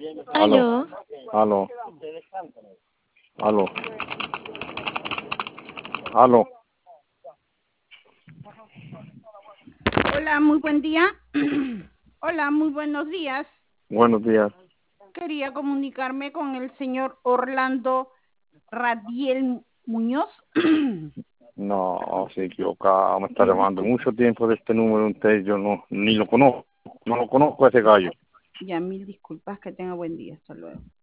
Aló. Aló. Aló. Aló. Hola, muy buen día. Hola, muy buenos días. Buenos días. Quería comunicarme con el señor Orlando Radiel Muñoz. No, se equivocado. Me está llamando mucho tiempo de este número usted. Yo no, ni lo conozco. No lo conozco a ese gallo. Ya, mil disculpas, que tenga buen día. Hasta luego.